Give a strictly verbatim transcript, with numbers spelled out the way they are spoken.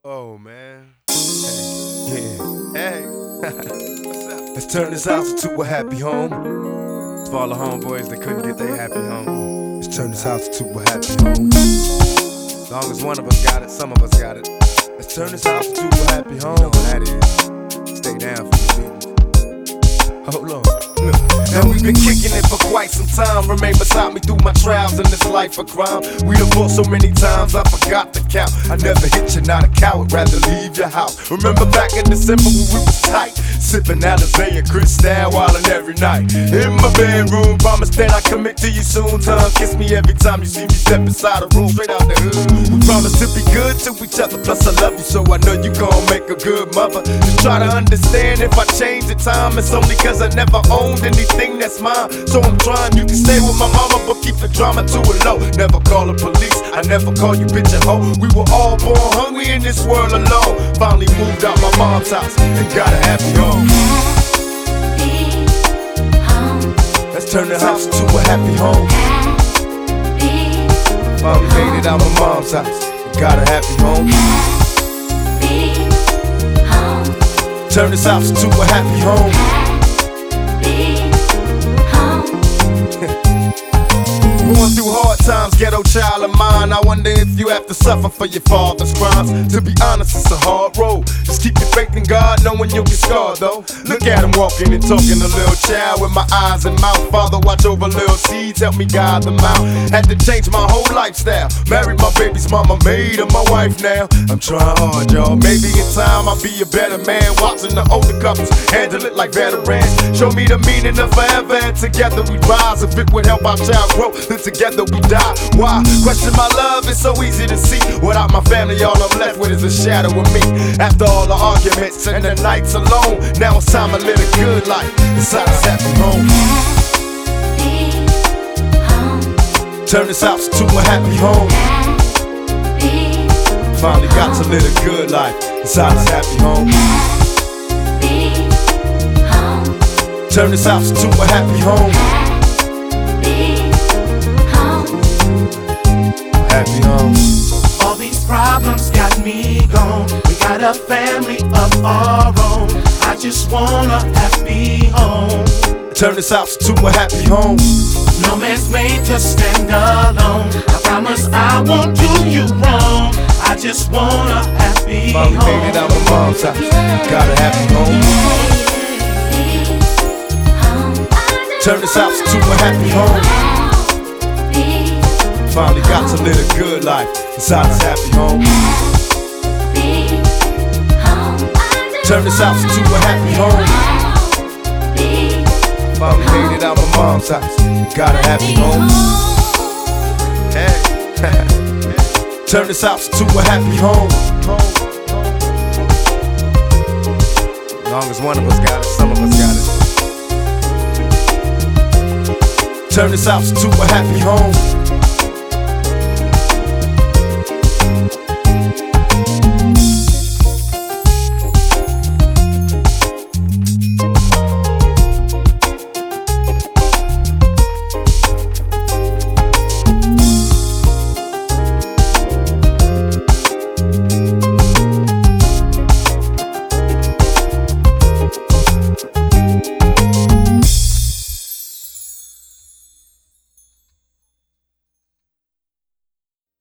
Oh, man. Hey. Yeah. Hey. What's up? Let's turn this house into a happy home. For all the homeboys that couldn't get their happy home. Let's turn this house into a happy home. As long as one of us got it, some of us got it. Let's turn this house into a happy home. You know what that is. Stay down for the beat. Hold on. Look. Now we've been kicking it for quite some time. Remain beside me through my trials in this life of crime. We done fought so many times I forgot to count. I never hit you, not a coward, rather leave your house. Remember back in December when we was tight, sipping Alizé and Cristal wildin' every night. In my bedroom, promise that I commit to you soon. Tongue kiss me every time you see me step inside a room, straight out the hood. We promise to be good to each other, plus I love you, so I know you gon' make a good mother. Just try to understand if I change the time, it's only cause I never owned anything that's mine. So I'm trying, you can stay with my mama, but keep the drama to a low. Never call the police, I never call you bitch and hoe. We were all born hungry in this world alone. Finally moved out my mom's house and got a happy home. Happy home. Let's turn the house into a happy home. Happy Finally made it out my mom's house and got a happy home. Happy home. Turn this house into a happy home. Happy home. Going through hard times, ghetto child of mine. I wonder if you have to suffer for your father's crimes. To be honest, it's a hard road. Just keep your faith in God, knowing you'll get scarred though. Look at him walking and talking a little child with my eyes and mouth. Father, watch over little seeds, help me guide them out. Had to change my whole lifestyle. Married my baby's mama, made her my wife now. I'm trying hard, y'all. Maybe in time I'll be a better man. Watching the older couples handle it like veterans. Show me the meaning of forever, and together we rise. If it would help our child grow, then together we die. Why? Question my love, it's so easy to see. Without my family, all I'm left with is a shadow of me. After all the arguments and the nights alone, now it's time to live a good life inside this happy home. Happy home. Turn this house into a happy home. Happy Finally got to live a good life inside this happy home. Happy home. Turn this house into a happy home. Happy home. Happy home. All these problems got me gone. We got a family of our own. I just want a happy home. Turn this house into a happy home. No man's made to stand alone. I promise I won't do you wrong. I just want a happy Finally home. made it out my mom's house. Got a happy home. Turn this house into a happy home. Finally got to live a good life inside this happy home. Turn this house into a happy home. Finally made it out my mom's house. Got a happy home. Hey. Turn this house into a happy home. As long as one of us got it, some of us got it. Turn this house into a happy home.